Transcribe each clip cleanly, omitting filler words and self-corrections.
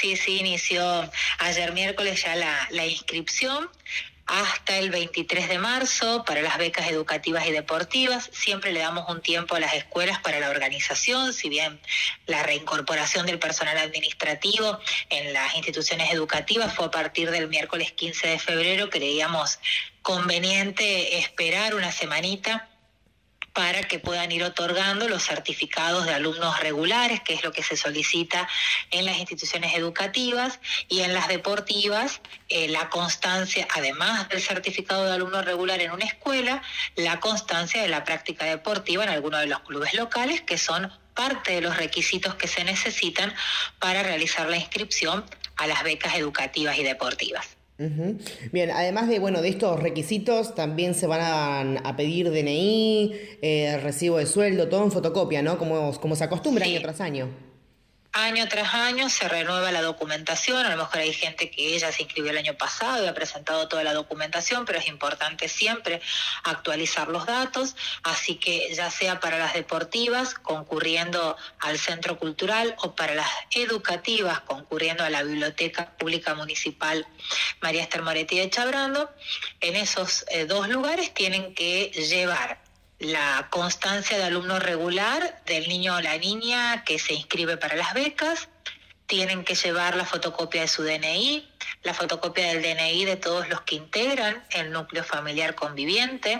Sí, inició ayer miércoles ya la inscripción hasta el 23 de marzo para las becas educativas y deportivas. Siempre le damos un tiempo a las escuelas para la organización, si bien la reincorporación del personal administrativo en las instituciones educativas fue a partir del miércoles 15 de febrero, creíamos conveniente esperar una semanita para que puedan ir otorgando los certificados de alumnos regulares, que es lo que se solicita en las instituciones educativas, y en las deportivas, la constancia, además del certificado de alumno regular en una escuela, la constancia de la práctica deportiva en alguno de los clubes locales, que son parte de los requisitos que se necesitan para realizar la inscripción a las becas educativas y deportivas. Uh-huh. Bien, además de estos requisitos, también se van a pedir DNI, recibo de sueldo, todo en fotocopia, ¿no? Como se acostumbra Sí. año tras año. Año tras año se renueva la documentación. A lo mejor hay gente que ella se inscribió el año pasado y ha presentado toda la documentación, pero es importante siempre actualizar los datos, así que ya sea para las deportivas concurriendo al centro cultural o para las educativas concurriendo a la Biblioteca Pública Municipal María Esther Moretti de Chabrando, en esos dos lugares tienen que llevar la constancia de alumno regular del niño o la niña que se inscribe para las becas, tienen que llevar la fotocopia de su DNI, la fotocopia del DNI de todos los que integran el núcleo familiar conviviente,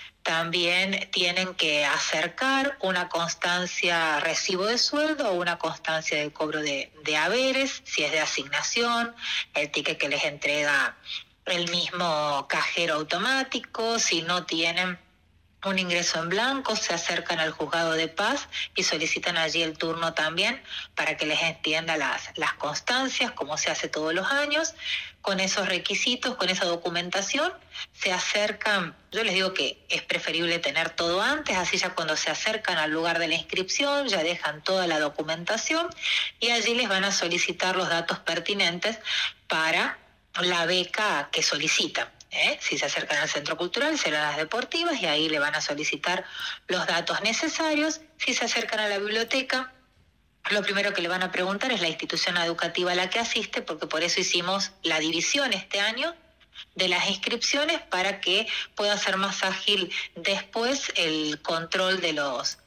también tienen que acercar una constancia recibo de sueldo o una constancia de cobro de haberes, si es de asignación, el ticket que les entrega el mismo cajero automático, si no tienen un ingreso en blanco, se acercan al juzgado de paz y solicitan allí el turno también para que les extienda las constancias, como se hace todos los años. Con esos requisitos, con esa documentación, se acercan. Yo les digo que es preferible tener todo antes, así ya cuando se acercan al lugar de la inscripción ya dejan toda la documentación y allí les van a solicitar los datos pertinentes para la beca que solicitan. Si se acercan al centro cultural serán las deportivas y ahí le van a solicitar los datos necesarios. Si se acercan a la biblioteca, lo primero que le van a preguntar es la institución educativa a la que asiste, porque por eso hicimos la división este año de las inscripciones para que pueda ser más ágil después el control de los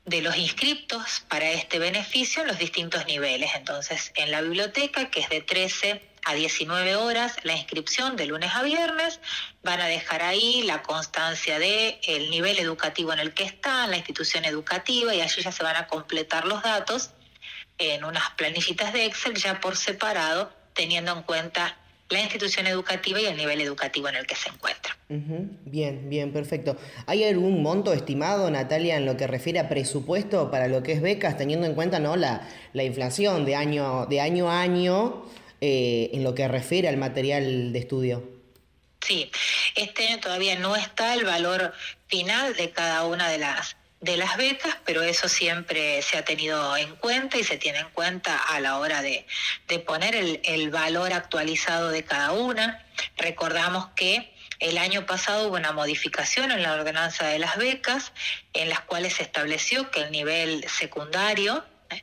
inscriptos para este beneficio en los distintos niveles. Entonces, en la biblioteca, que es de 13 a 19 horas, la inscripción de lunes a viernes, van a dejar ahí la constancia de el nivel educativo en el que están, la institución educativa, y allí ya se van a completar los datos en unas planillitas de Excel ya por separado, teniendo en cuenta la institución educativa y el nivel educativo en el que se encuentra. Uh-huh. Bien, perfecto. ¿Hay algún monto estimado, Natalia, en lo que refiere a presupuesto para lo que es becas, teniendo en cuenta, ¿no?, la inflación de año a año en lo que refiere al material de estudio? Sí, este año todavía no está el valor final de cada una de las becas, pero eso siempre se ha tenido en cuenta y se tiene en cuenta a la hora de poner el valor actualizado de cada una. Recordamos que el año pasado hubo una modificación en la ordenanza de las becas, en las cuales se estableció que el nivel secundario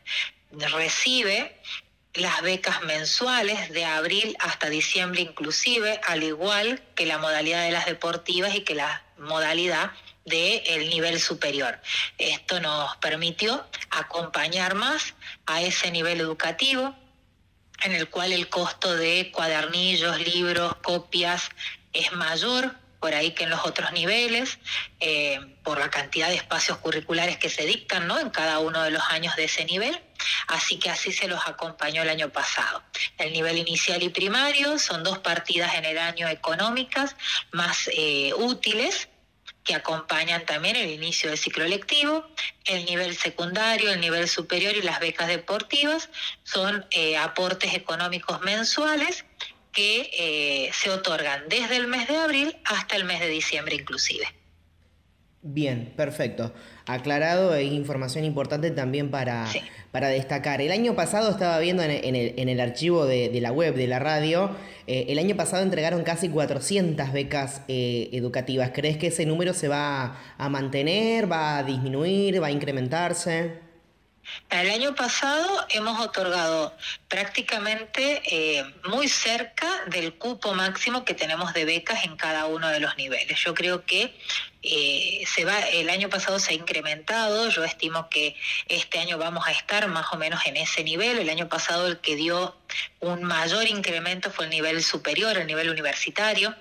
recibe las becas mensuales de abril hasta diciembre inclusive, al igual que la modalidad de las deportivas y que la modalidad del nivel superior. Esto nos permitió acompañar más a ese nivel educativo, en el cual el costo de cuadernillos, libros, copias es mayor por ahí que en los otros niveles, por la cantidad de espacios curriculares que se dictan, ¿no?, en cada uno de los años de ese nivel. Así que así se los acompañó el año pasado. El nivel inicial y primario son dos partidas en el año económicas más útiles, que acompañan también el inicio del ciclo lectivo. El nivel secundario, el nivel superior y las becas deportivas son aportes económicos mensuales que se otorgan desde el mes de abril hasta el mes de diciembre inclusive. Bien, perfecto. Aclarado, hay información importante también para destacar. El año pasado estaba viendo en el archivo de la web de la radio, el año pasado entregaron casi 400 becas educativas. ¿Crees que ese número se va a mantener, va a disminuir, va a incrementarse? El año pasado hemos otorgado prácticamente muy cerca del cupo máximo que tenemos de becas en cada uno de los niveles. Yo creo que el año pasado se ha incrementado, yo estimo que este año vamos a estar más o menos en ese nivel. El año pasado el que dio un mayor incremento fue el nivel superior, el nivel universitario.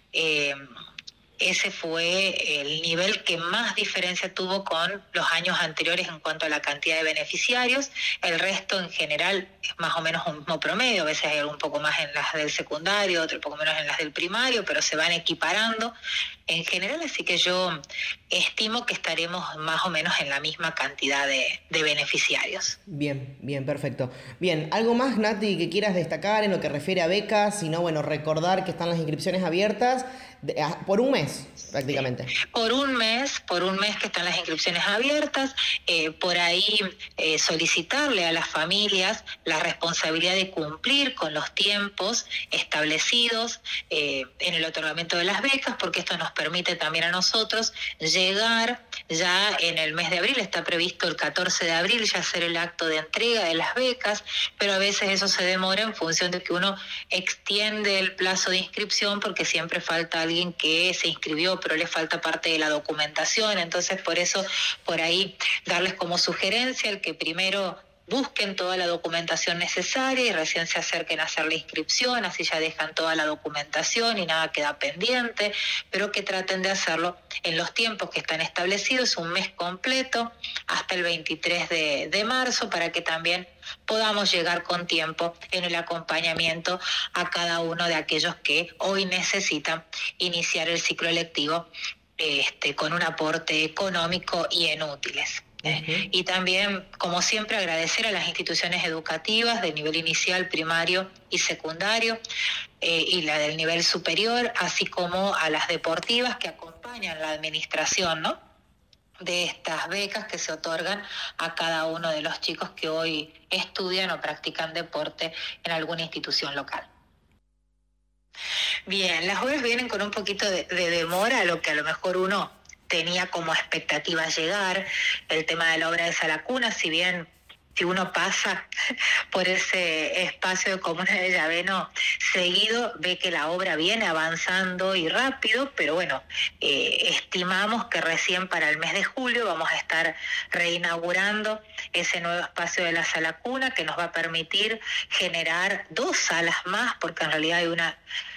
Ese fue el nivel que más diferencia tuvo con los años anteriores en cuanto a la cantidad de beneficiarios. El resto en general es más o menos un mismo promedio, a veces hay un poco más en las del secundario, otro poco menos en las del primario, pero se van equiparando en general, así que yo estimo que estaremos más o menos en la misma cantidad de beneficiarios. Bien, bien, perfecto. Bien, ¿algo más, Nati, que quieras destacar en lo que refiere a becas? Si no, bueno, recordar que están las inscripciones abiertas por un mes, prácticamente. Sí. Por un mes que están las inscripciones abiertas, por ahí solicitarle a las familias la responsabilidad de cumplir con los tiempos establecidos en el otorgamiento de las becas, porque esto nos permite también a nosotros llegar ya en el mes de abril. Está previsto el 14 de abril ya hacer el acto de entrega de las becas, pero a veces eso se demora en función de que uno extiende el plazo de inscripción porque siempre falta alguien que se inscribió pero le falta parte de la documentación. Entonces por eso por ahí darles como sugerencia el que primero busquen toda la documentación necesaria y recién se acerquen a hacer la inscripción, así ya dejan toda la documentación y nada queda pendiente, pero que traten de hacerlo en los tiempos que están establecidos, un mes completo, hasta el 23 de marzo, para que también podamos llegar con tiempo en el acompañamiento a cada uno de aquellos que hoy necesitan iniciar el ciclo lectivo con un aporte económico y en útiles. Y también, como siempre, agradecer a las instituciones educativas de nivel inicial, primario y secundario, y la del nivel superior, así como a las deportivas que acompañan la administración, ¿no?, de estas becas que se otorgan a cada uno de los chicos que hoy estudian o practican deporte en alguna institución local. Bien, las obras vienen con un poquito de demora, a lo que a lo mejor uno tenía como expectativa llegar. El tema de la obra de Salacuna, si bien si uno pasa por ese espacio de Comuna de Llaveno seguido, ve que la obra viene avanzando y rápido, pero bueno, estimamos que recién para el mes de julio vamos a estar reinaugurando ese nuevo espacio de la Salacuna, que nos va a permitir generar 2 salas más, porque en realidad hay una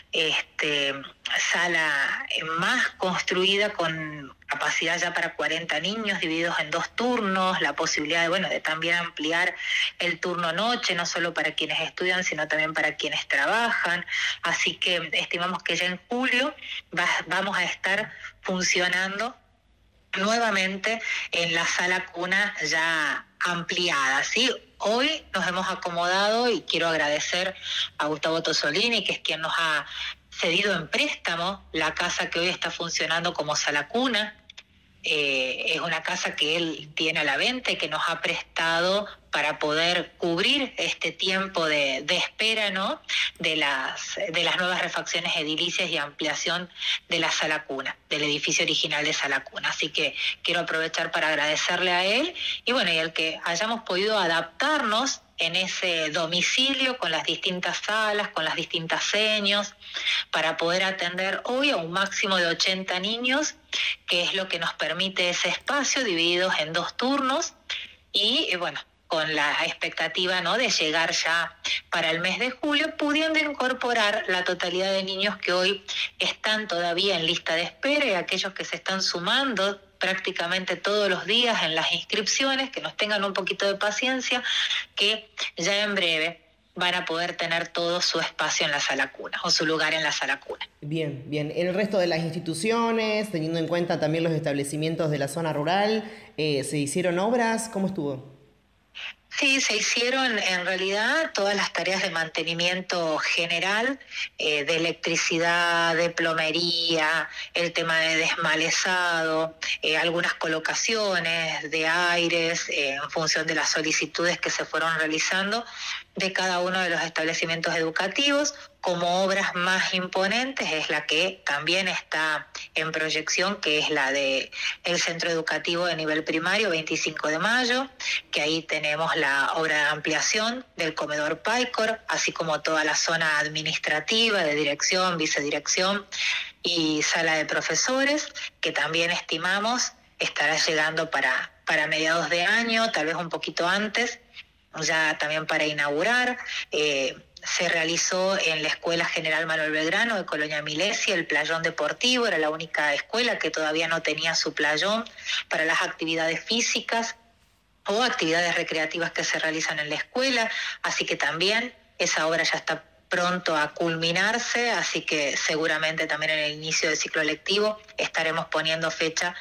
sala más construida con capacidad ya para 40 niños divididos en 2 turnos, la posibilidad de también ampliar el turno noche, no solo para quienes estudian, sino también para quienes trabajan. Así que estimamos que ya en julio vamos a estar funcionando nuevamente en la sala cuna ya ampliada, ¿sí? Hoy nos hemos acomodado y quiero agradecer a Gustavo Tosolini, que es quien nos ha cedido en préstamo la casa que hoy está funcionando como sala cuna. Es una casa que él tiene a la venta y que nos ha prestado para poder cubrir este tiempo de espera, ¿no?, de las nuevas refacciones edilicias y ampliación de la sala cuna, del edificio original de sala cuna. Así que quiero aprovechar para agradecerle a él y el que hayamos podido adaptarnos en ese domicilio con las distintas salas, con las distintas seños, para poder atender hoy a un máximo de 80 niños, que es lo que nos permite ese espacio divididos en 2 turnos y con la expectativa, ¿no?, de llegar ya para el mes de julio, pudiendo incorporar la totalidad de niños que hoy están todavía en lista de espera y aquellos que se están sumando prácticamente todos los días en las inscripciones, que nos tengan un poquito de paciencia, que ya en breve van a poder tener todo su espacio en la sala cuna o su lugar en la sala cuna. Bien, bien. En el resto de las instituciones, teniendo en cuenta también los establecimientos de la zona rural, ¿se hicieron obras? ¿Cómo estuvo? Sí, se hicieron en realidad todas las tareas de mantenimiento general, de electricidad, de plomería, el tema de desmalezado, algunas colocaciones de aires en función de las solicitudes que se fueron realizando, de cada uno de los establecimientos educativos. Como obras más imponentes es la que también está en proyección, que es la de el Centro Educativo de Nivel Primario 25 de Mayo, que ahí tenemos la obra de ampliación del comedor Paicor, así como toda la zona administrativa de dirección, vicedirección y sala de profesores, que también estimamos estará llegando para mediados de año, tal vez un poquito antes, ya también para inaugurar. Se realizó en la Escuela General Manuel Belgrano de Colonia Milesia el playón deportivo, era la única escuela que todavía no tenía su playón para las actividades físicas o actividades recreativas que se realizan en la escuela, así que también esa obra ya está pronto a culminarse, así que seguramente también en el inicio del ciclo lectivo estaremos poniendo fecha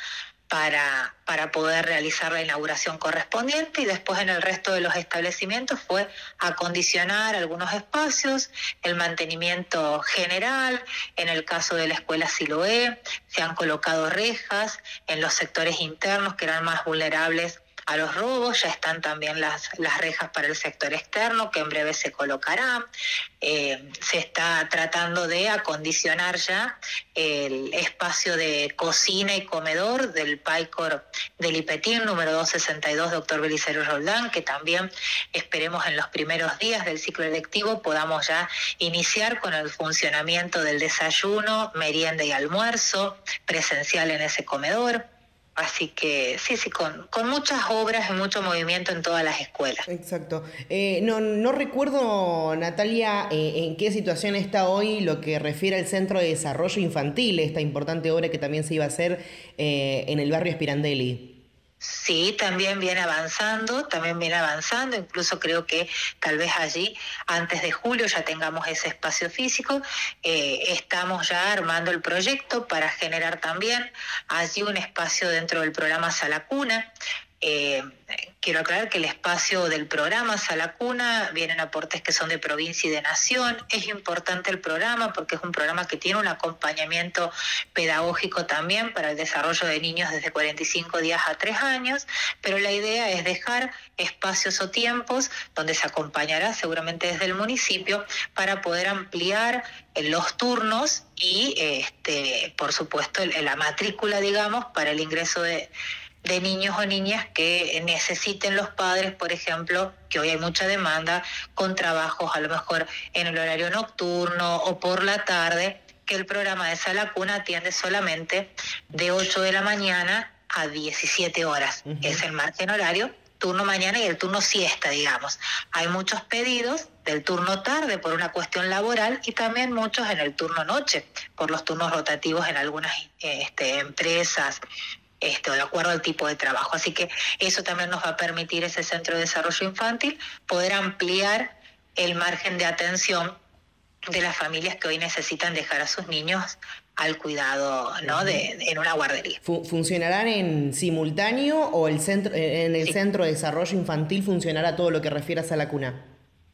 para poder realizar la inauguración correspondiente, y después en el resto de los establecimientos fue acondicionar algunos espacios, el mantenimiento general. En el caso de la escuela Siloé se han colocado rejas en los sectores internos que eran más vulnerables a los robos, ya están también las rejas para el sector externo, que en breve se colocarán. Se está tratando de acondicionar ya el espacio de cocina y comedor del Paicor del Ipetín, número 262, doctor Belisario Roldán, que también esperemos en los primeros días del ciclo lectivo podamos ya iniciar con el funcionamiento del desayuno, merienda y almuerzo presencial en ese comedor. Así que sí, con muchas obras y mucho movimiento en todas las escuelas. Exacto. No recuerdo, Natalia, en qué situación está hoy lo que refiere al Centro de Desarrollo Infantil, esta importante obra que también se iba a hacer en el barrio Spirandelli. Sí, también viene avanzando, incluso creo que tal vez allí, antes de julio, ya tengamos ese espacio físico. Estamos ya armando el proyecto para generar también allí un espacio dentro del programa Sala Cuna. Quiero aclarar que el espacio del programa Sala Cuna vienen aportes que son de provincia y de nación. Es importante el programa porque es un programa que tiene un acompañamiento pedagógico también para el desarrollo de niños desde 45 días a 3 años, pero la idea es dejar espacios o tiempos donde se acompañará seguramente desde el municipio para poder ampliar los turnos y por supuesto la matrícula, digamos, para el ingreso de niños o niñas que necesiten los padres, por ejemplo, que hoy hay mucha demanda, con trabajos a lo mejor en el horario nocturno o por la tarde, que el programa de Sala Cuna atiende solamente de 8 de la mañana a 17 horas. Uh-huh. Es el margen horario, turno mañana y el turno siesta, digamos. Hay muchos pedidos del turno tarde por una cuestión laboral y también muchos en el turno noche, por los turnos rotativos en algunas empresas, de acuerdo al tipo de trabajo. Así que eso también nos va a permitir, ese Centro de Desarrollo Infantil, poder ampliar el margen de atención de las familias que hoy necesitan dejar a sus niños al cuidado, ¿no? En una guardería. ¿Funcionarán en simultáneo o en el sí. Centro de Desarrollo Infantil funcionará todo lo que refiere a Sala Cuna?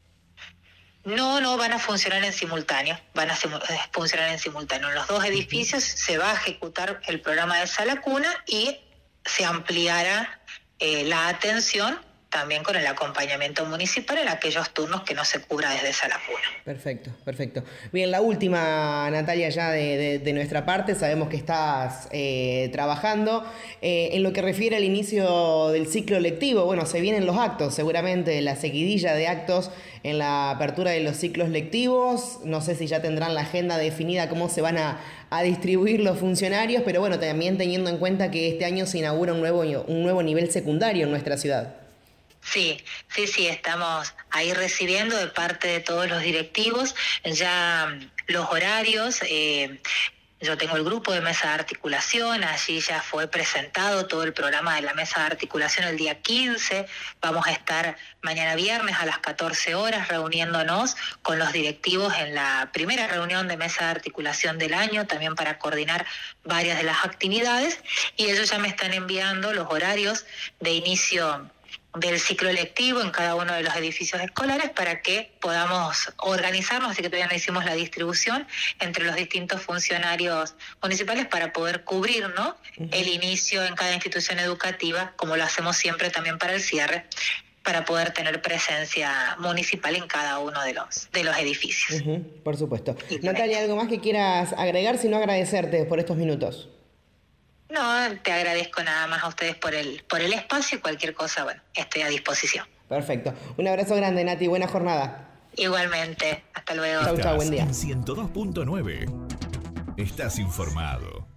No van a funcionar en simultáneo, En los dos edificios se va a ejecutar el programa de Sala Cuna y se ampliará la atención también con el acompañamiento municipal en aquellos turnos que no se cubra desde Sala Cuna. Perfecto. Bien, la última, Natalia, ya de nuestra parte, sabemos que estás trabajando. En lo que refiere al inicio del ciclo lectivo, bueno, se vienen los actos, seguramente la seguidilla de actos en la apertura de los ciclos lectivos. No sé si ya tendrán la agenda definida, cómo se van a distribuir los funcionarios, pero bueno, también teniendo en cuenta que este año se inaugura un nuevo nivel secundario en nuestra ciudad. Sí, estamos ahí recibiendo de parte de todos los directivos ya los horarios. Yo tengo el grupo de mesa de articulación, allí ya fue presentado todo el programa de la mesa de articulación el día 15. Vamos a estar mañana viernes a las 14 horas reuniéndonos con los directivos en la primera reunión de mesa de articulación del año, también para coordinar varias de las actividades, y ellos ya me están enviando los horarios de inicio del ciclo lectivo en cada uno de los edificios escolares para que podamos organizarnos, así que todavía no hicimos la distribución entre los distintos funcionarios municipales para poder cubrir, ¿no? Uh-huh. El inicio en cada institución educativa, como lo hacemos siempre también para el cierre, para poder tener presencia municipal en cada uno de los edificios. Por supuesto. Natalia, ¿algo más que quieras agregar? Si no, agradecerte por estos minutos. No, te agradezco nada más a ustedes por el espacio y cualquier cosa, bueno, estoy a disposición. Perfecto. Un abrazo grande, Nati. Buena jornada. Igualmente. Hasta luego. Chau, buen día. En 102.9. Estás informado.